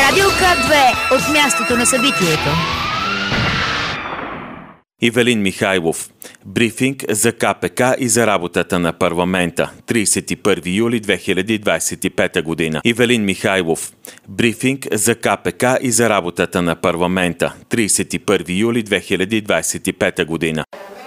Радио К2 от мястото на събитието. Ивелин Михайлов. Брифинг за КПК и за работата на парламента. 31 юли 2025 година. Ивелин Михайлов. Брифинг за КПК и за работата на парламента. 31 юли 2025 година.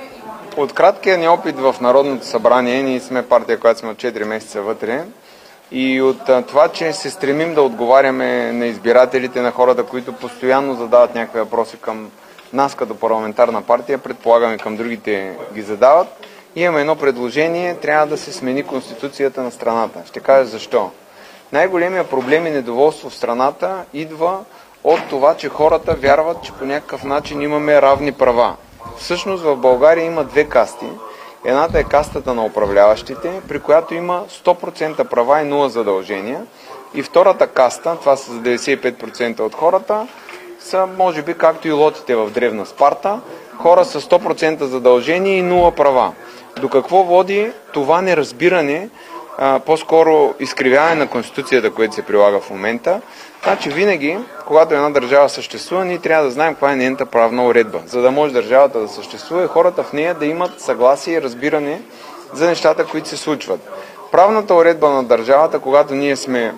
От краткия ни опит в Народното събрание, ние сме партия, която сме от 4 месеца вътре, и от това, че се стремим да отговаряме на избирателите, на хората, които постоянно задават някакви въпроси към нас като парламентарна партия, предполагаме към другите ги задават, имаме едно предложение: трябва да се смени Конституцията на страната. Ще кажа защо. Най-големия проблем и недоволство в страната идва от това, че хората вярват, че по някакъв начин имаме равни права. Всъщност в България има две касти. Едната е кастата на управляващите, при която има 100% права и 0 задължения. И втората каста, това са за 95% от хората, са може би както и лотите в древна Спарта, хора с 100% задължения и 0 права. До какво води това неразбиране, по-скоро изкривяване на Конституцията, което се прилага в момента? Значи винаги, когато една държава съществува, ние трябва да знаем каква е нейната правна уредба, за да може държавата да съществува и хората в нея да имат съгласие и разбиране за нещата, които се случват. Правната уредба на държавата, когато ние сме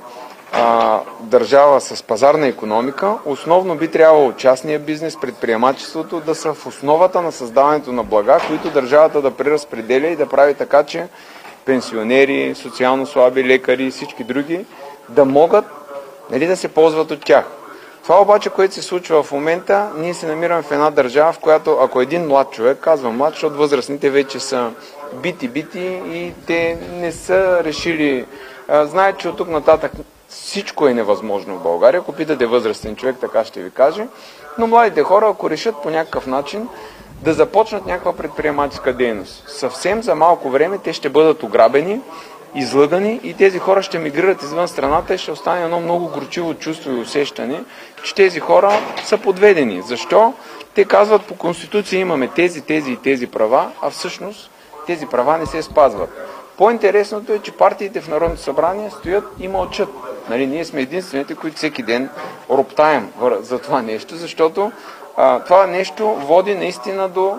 държава с пазарна икономика, основно би трябвало частния бизнес, предприемачеството да са в основата на създаването на блага, които държавата да преразпределя и да прави така, че пенсионери, социално слаби, лекари и всички други да могат да се ползват от тях. Това обаче, което се случва в момента, ние се намираме в една държава, в която ако един млад човек, казвам млад, защото възрастните вече са бити и те не са решили, знаят, че от тук нататък всичко е невъзможно в България. Ако питате възрастен човек, така ще ви каже. Но младите хора, ако решат по някакъв начин да започнат някаква предприемаческа дейност, съвсем за малко време те ще бъдат ограбени, излъгани и тези хора ще мигрират извън страната и ще остане едно много горчиво чувство и усещане, че тези хора са подведени. Защо? Те казват, по Конституция имаме тези и тези права, а всъщност тези права не се спазват. По-интересното е, че партиите в Народното събрание стоят и мълчат. Ние сме единствените, които всеки ден роптаем за това нещо, защото това нещо води наистина до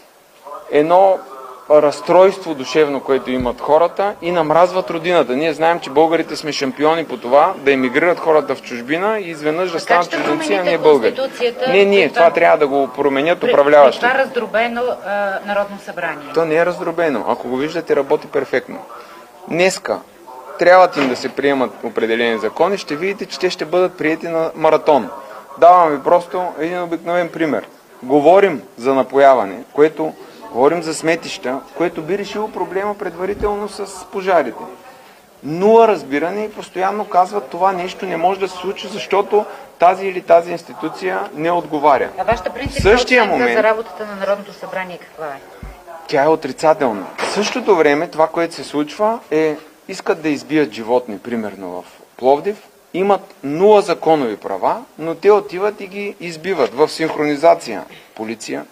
едно разстройство душевно, което имат хората и намразват родината. Ние знаем, че българите сме шампиони по това да емигрират хората в чужбина и изведнъж да станат чужденци, а не българи. Не, това трябва да го променят управляващите. Това раздробено Народно събрание. То не е раздробено. Ако го виждате, работи перфектно. Днеска трябва им да се приемат определени закони, ще видите, че те ще бъдат приети на маратон. Давам ви просто един обикновен пример. Говорим за напояване, говорим за сметища, което би решило проблема предварително с пожарите. Нула разбиране и постоянно казват, това нещо не може да се случи, защото тази или тази институция не отговаря. А вашата принципна оценка за работата на Народното събрание каква е? Тя е отрицателна. В същото време това, което се случва искат да избият животни, примерно в Пловдив, имат 0 законови права, но те отиват и ги избиват в синхронизация. Полиция,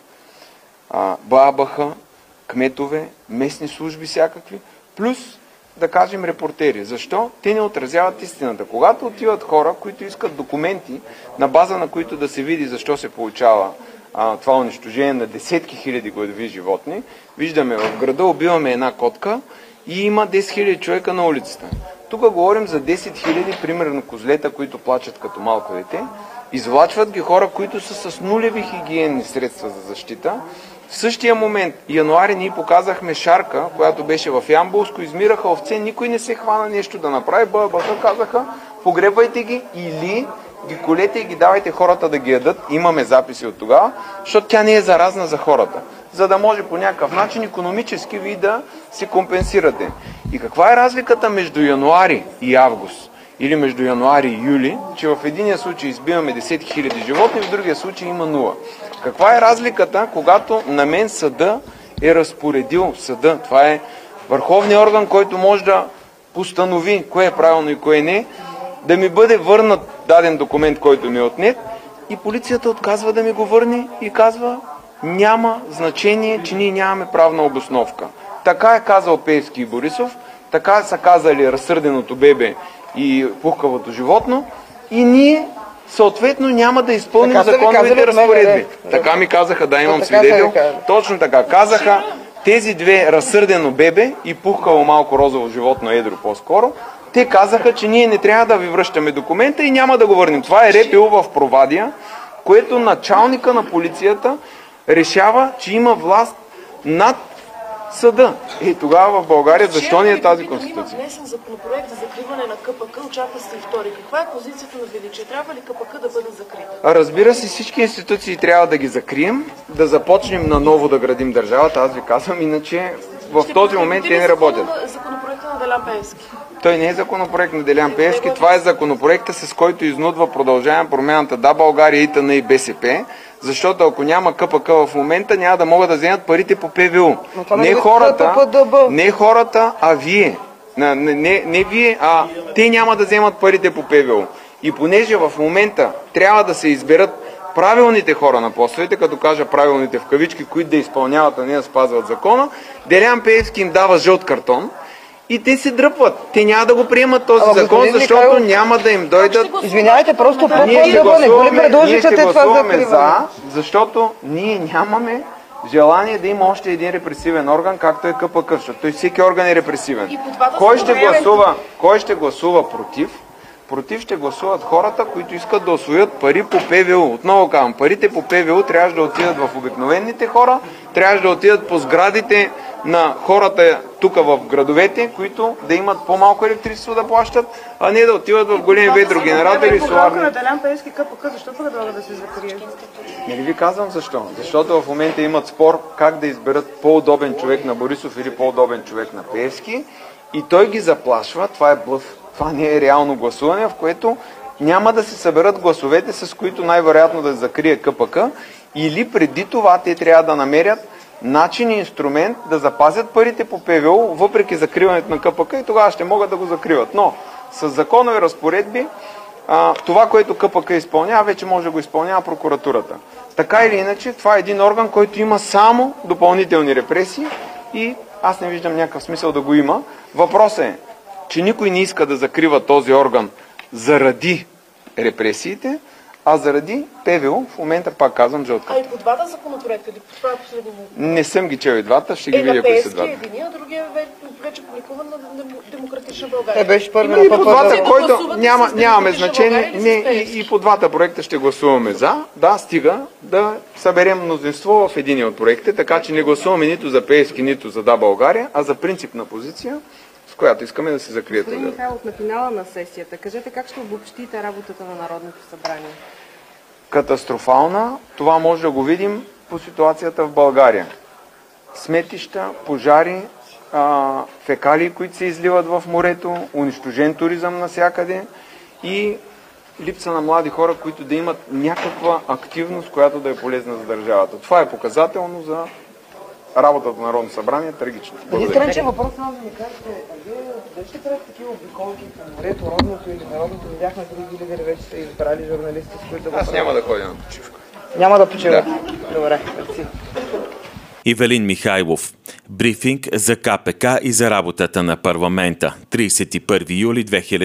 БАБХ, кметове, местни служби всякакви, плюс, да кажем, репортери. Защо? Те не отразяват истината. Когато отиват хора, които искат документи, на база на които да се види защо се получава това унищожение на десетки хиляди гладови животни, виждаме в града убиваме една котка и има 10 000 човека на улицата. Тук говорим за 10 000, примерно козлета, които плачат като малко дете. Извлачват ги хора, които са с нулеви хигиенни средства за защита. В същия момент, януари, ние показахме шарка, която беше в Ямболско, измираха овце, никой не се хвана нещо да направи. БАБХ казаха, погребвайте ги или ги колете и ги давайте хората да ги ядат. Имаме записи от тогава, защото тя не е заразна за хората. За да може по някакъв начин икономически ви да се компенсирате. И каква е разликата между януари и август? Или между януари и юли, че в единия случай избиваме 10 000 животни, в другия случай има 0. Каква е разликата, когато на мен съда е разпоредил съда? Това е върховният орган, който може да постанови кое е правилно и кое не, да ми бъде върнат даден документ, който ми е отнет, и полицията отказва да ми го върне и казва, няма значение, че ние нямаме правна обосновка. Така е казал Пеевски и Борисов, така са казали разсърденото бебе и пухкавото животно, и ние съответно няма да изпълним Така са ви законовите казали от МВР. разпоредби. Така ми казаха, да, имам така да свидетел. ви кажа. Точно така. Казаха, тези две, разсърдено бебе и пухкало малко розово животно, едро по-скоро, те казаха, че ние не трябва да ви връщаме документа и няма да го върнем. Това е РПУ в Провадия, което началника на полицията решава, че има власт над съда. И тогава в България защо ни е тази конституция? Има внесен законопроект за закриване на КПК, очаква се и втори. Каква е позицията на Величие? Трябва ли КПК да бъде закрита? Разбира се, всички институции трябва да ги закрием, да започнем наново да градим държавата. Аз ви казвам, иначе в този момент те не работят. Законопроекта на Делян Пеевски. Той не е законопроект на Делян Пеевски, това е законопроекта, с който изнудва Продължаваме промяната, да, България, ИТН и БСП, защото ако няма КПК в момента, няма да могат да вземат парите по ПВУ. Не хората, а вие. Не вие, а те няма да вземат парите по ПВУ. И понеже в момента трябва да се изберат правилните хора на постовете, като кажа правилните в кавички, които да изпълняват, а не да спазват закона, Делян Пеевски им дава жълт картон и те се дръпват. Те няма да го приемат този закон, защото няма да им дойдат... Извинявайте, просто Ние ще предложите това гласуваме за, защото ние нямаме желание да има още един репресивен орган, както е КПК, защото той всеки орган е репресивен. Кой ще гласува против? Против ще гласуват хората, които искат да усвоят пари по ПВУ. Отново казвам, парите по ПВУ трябва да отидат в обикновените хора, трябва да отидат по сградите на хората тук в градовете, които да имат по-малко електричество да плащат, а не да отиват в големи ветрогенератори и соларни. на Делян Пеевски КПК, защо предлага да се закрие? Не ли ви казвам защо? Защото в момента имат спор как да изберат по-удобен човек на Борисов или по-удобен човек на Пеевски и той ги заплашва, това е блъф. Това не е реално гласуване, в което няма да се съберат гласовете, с които най-вероятно да закрие КПК, или преди това те трябва да намерят начин и инструмент да запазят парите по ПВУ, въпреки закриването на КПК, и тогава ще могат да го закриват. Но с законови разпоредби това, което КПК изпълнява, вече може да го изпълнява прокуратурата. Така или иначе, това е един орган, който има само допълнителни репресии и аз не виждам някакъв смисъл да го има. Въпросът е, че никой не иска да закрива този орган заради репресиите, а заради ПВУ, в момента пак казвам жълт картон. А и по двата законопроекта, или по това последно? Не съм ги чел и двата, ще ги видя кои са двата. Единия, другия вече публикуван на Демократична България. Беше първи И по двата, който гласувате нямаме с значение, Демократична и по двата проекта ще гласуваме за. Да, стига да съберем мнозинство в единия от проектите, така че не гласуваме нито за Пеевски, нито за Да, България, а за принципна позиция, с която искаме да се закрият. Господин Михайлов, на финала на сесията, кажете как ще обобщите работата на Народното събрание? Катастрофална. Това може да го видим по ситуацията в България. Сметища, пожари, фекалии, които се изливат в морето, унищожен туризъм навсякъде и липса на млади хора, които да имат някаква активност, която да е полезна за държавата. Това е показателно за работата на Народно събрание, трагично. Министърът, че въпрос на да ми кажете, вие дали ще правите такива обиколки по морето, родното или народното? Видяхме други лидери, вече са избрали журналисти, с които да го Аз няма да ходя на почивка. Няма да почивате. Добре, мерси. Ивелин Михайлов. Брифинг за КПК и за работата на парламента. 31 юли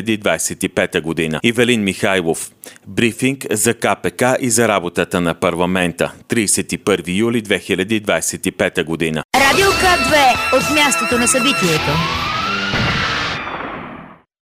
2025 година. Ивелин Михайлов. Брифинг за КПК и за работата на парламента. 31 юли 2025 година. Радио К2 от мястото на събитието.